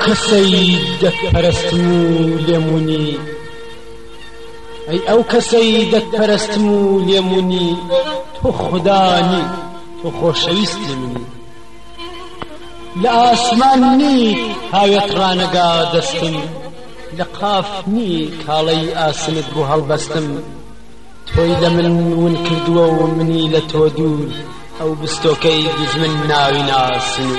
کەسەی دەتپەرستم و لێمونی ئەی ئەو کەسەی دەتپەرستم و لێمونی تۆ خودانی تۆ خۆشەویستی منی لە ئاسمان نیت هاوێت ڕانەگا دەستم لە قاف نی کاڵەی ئاسنت بۆ هەڵبەستم تۆی لە من ون کردووە و منی لە تۆ دوور ئەو بستۆکەی دوژمن ناوی ناسنی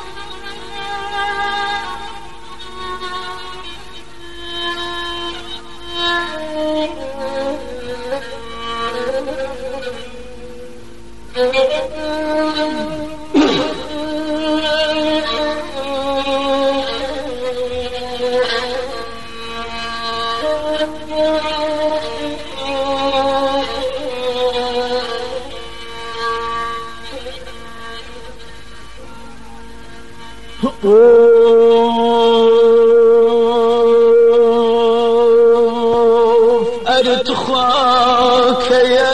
أرد خواك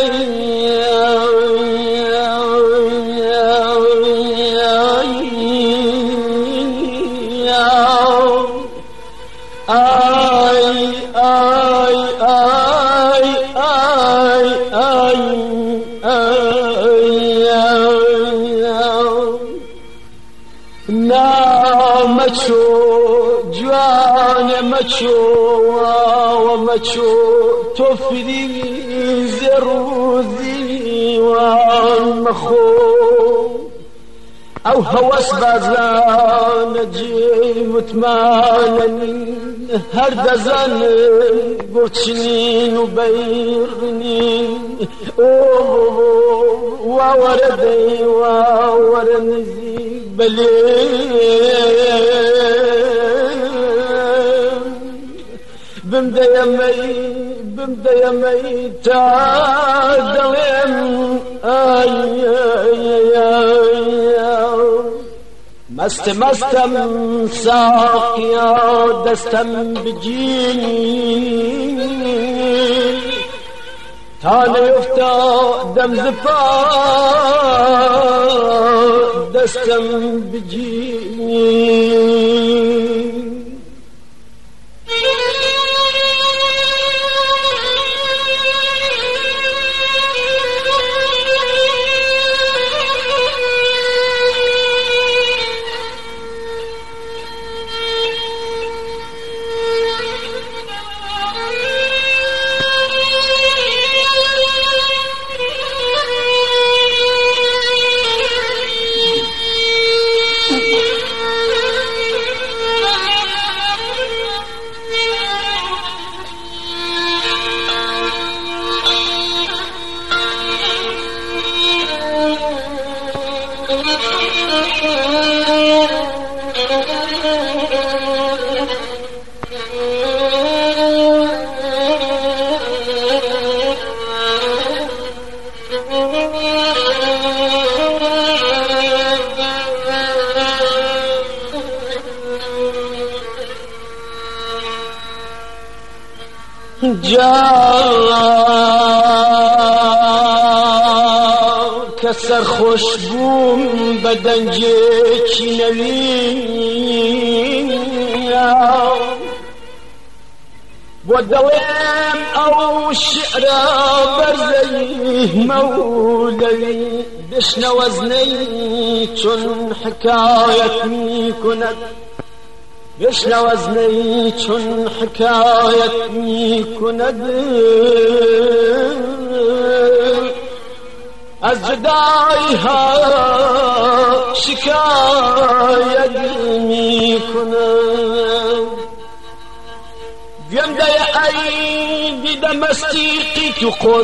مچو جوان مچو ومچو تفريز روزي والمخو او هوس بازان جي متمانن هر دزن برچنين وبيرنين ووردي وورنزي بلي بمدى يمي تعدلم مستم ساقيا دستم بجيني تاني يفتا دم زفا دستم بجيني كسر خوشبوم بدنجيك نوين ودوام او الشعر برزي مولوي بشنا وزني چون حكايتني كنت بشنا وزني چون حكايتني كنت از جدایها شکایت میکنم ویم دای ای دیدم استیقی تو خود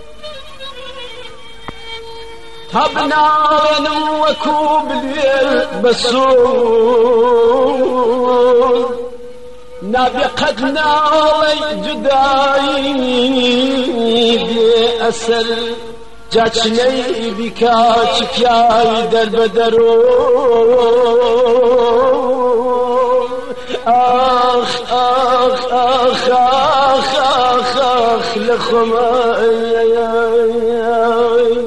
تبنانم وکو باللیل بسور نبی قد نالی جدایی بی اصل جاچنی بیکاچ پیای در بدرو آخ آخ آخ آخ آخ آخ لخمای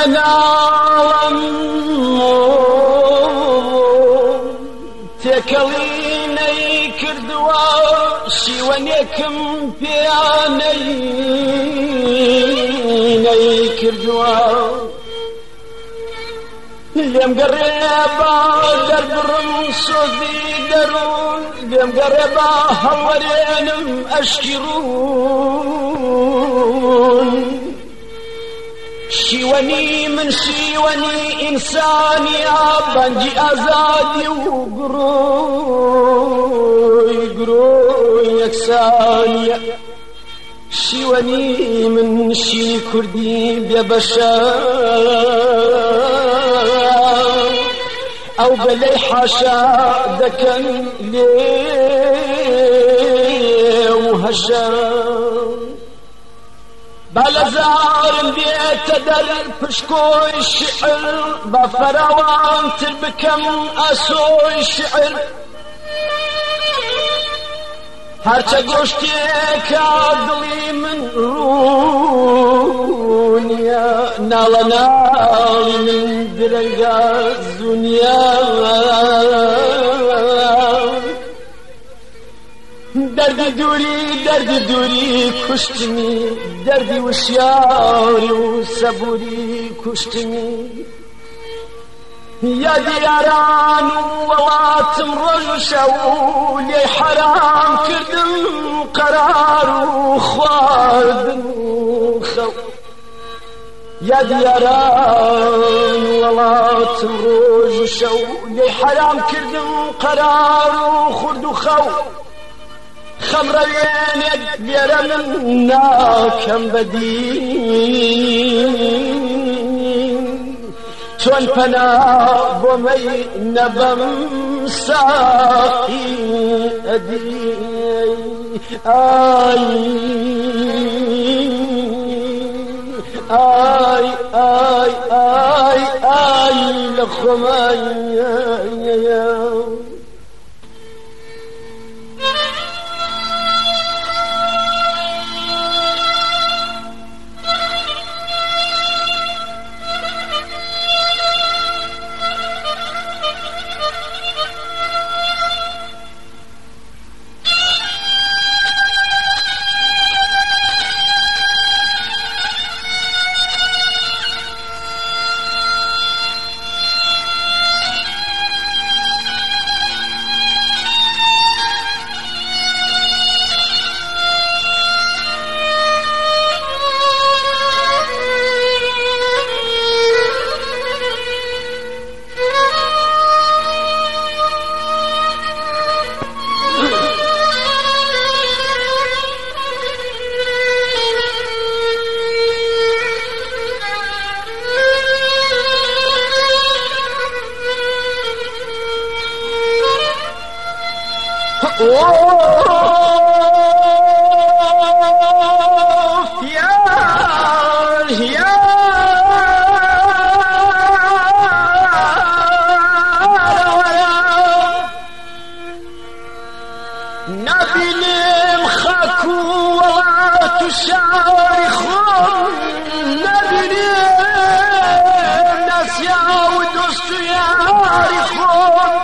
ناڵم تێکەڵینەی کردووە شیوەنێکم پێیانەی کردووە لێم گەڕێ بە دەربڕم سۆزی دەروون لێم گەڕێ بە هەڵوەرێنم ئەشکی ڕوون شیوەنی من شیوەنی ئینسانیە بەنجی ئازادی و گڕۆی یەکسانیە شیوەنی من شینی کوردی بێبەشە ئەو بەلەی حاشا دەکەن لێو هەشە بالەزارم بێتە دەر پشکۆی شعر بە فەراوانتر بکەم ئاسۆی شعر هەرچە گۆشتێکە دڵی من ڕوونیە ناڵە ناڵی من درەنگە زوونیە دەردی دووری کوشتنی دەردی وشیاری و سەبووری کوشتنی یادی یاران و وڵاتم ڕۆژ و شەو لێی حەرام کردم قەرار و خواردن و خەو یادی یاران و وڵاتم ڕۆژ و شەو لێی حەرام کردم قەرار و خورد و خەو خەمڕەوێنێک لێرە من ناکەم بەدین چۆن پەنا بۆمەی نەبەم ساقی ئەدی ئای ئای ئای ئای ئای لە خۆمانیە نبینم خاک و وڵات و شاری خۆم نبینم ناسیا و دۆست و یاری خۆم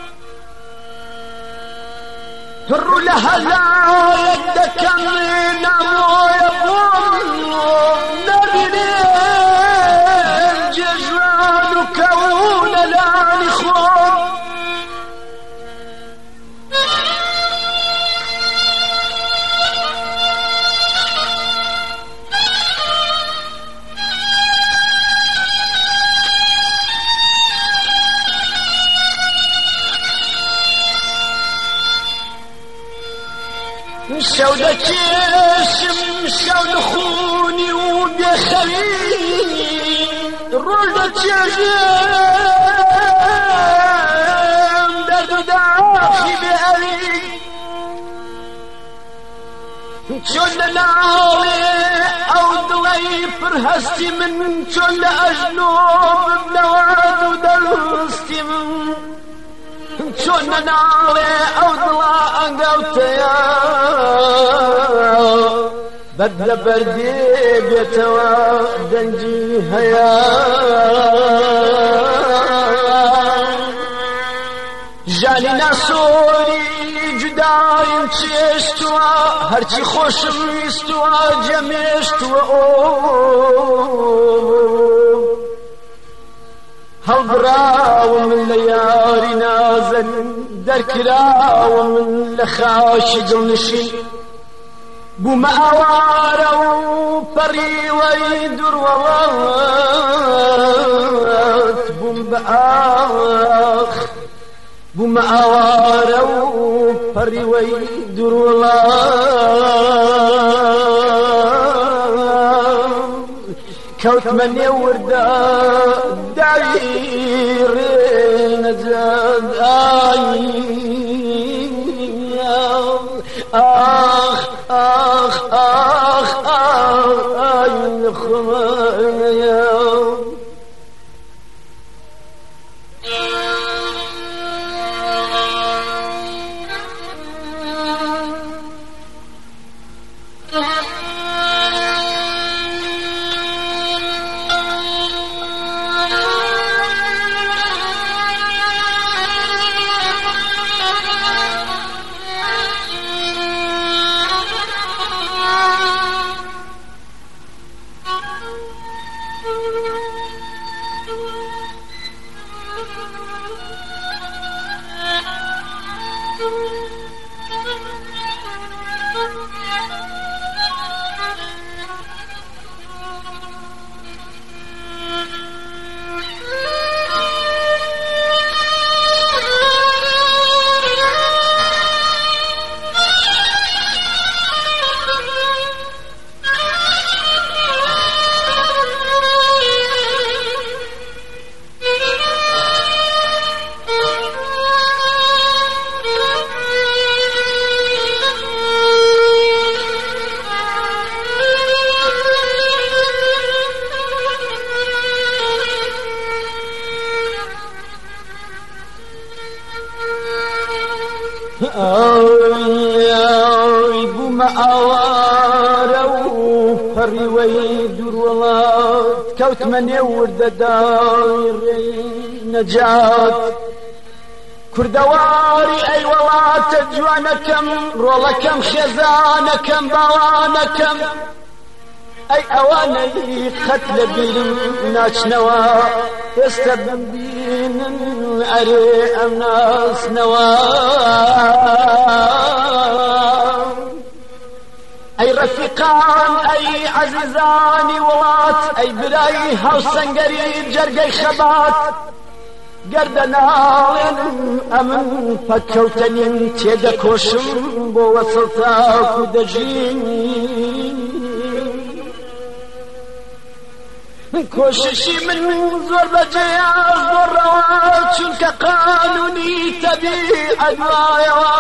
ڕوو لە هەزارێک دەکەم نامۆیە بۆم نبینم جێژوان و کەونە لانی خۆم شەو دەکێشم شەو نخونی و بێخەوی ڕۆژ دەچێژم دەرد و داخی بێئەوی چۆن لە ناڵێ ئەو دڵەی پڕهەستی من چۆن لە ئەژنۆ ببنەوە و دەستی من چۆن لە ناڵێ ئەو دڵە ئەنگەوتەیە بدل بردي بيتوا دنجي هيا جاني ناسوري جدايم چشتوا هرچی خوشم ویستوا جمشتوا هەڵبراوم من لياري نازن دەرکراوم من لخاشي دڵنشین بوومە ئاوارە و پەڕیوەی دوڕوەڵات بوومە ئاوارە و پەڕیوەی دوڕوەڵات کەوتمە نێوەردا داوی ڕێنەجات آخ آخ آخ آخ خمايا بوومە ئاوارە و پەڕیوەی دوڕوەڵات کەوتمە نێوەردەدای ڕێی نەجات کوردەواری ئەی وڵاتە جوانەکەم ڕۆڵەکەم خێزانەکەم باوانەکەم ئەی ئەوانەی خەت لە بیرم ناچنەوە ئێستا بمبینن ئەرێ ئەم ناسنەوە ئەی ڕەفیقان ئەی عەزیزانی وڵات ئەی برای هاوسەنگەری جەرگەی خەبات گەردە ناڵێنم ئەمن پەککەوتەنین تێدەکۆشم بۆ وەسڵ تاکو دەژین کۆششی من زۆر بەجێیە زۆر ڕەوا چونکە قانونی تەبیعەت وایەوە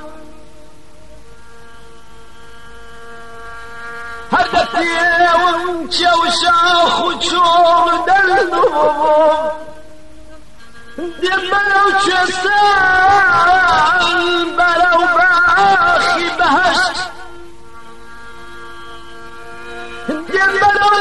هەر دەپێوم چێو شاخ و چۆڵ دەردووم دێم بەرەو کوێستان بەرەو باخی بەهەشت دێم بەرەو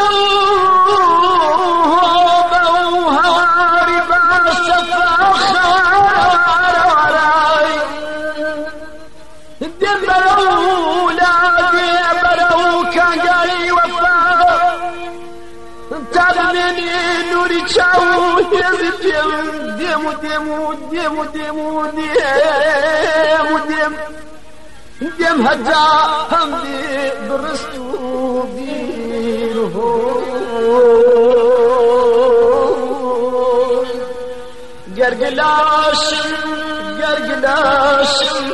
دێم هەجا هەمدێ بڕست و بیرهۆی گەرگلاشم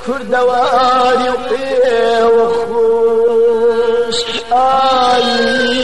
کوردەواری و پێوە خۆش ئای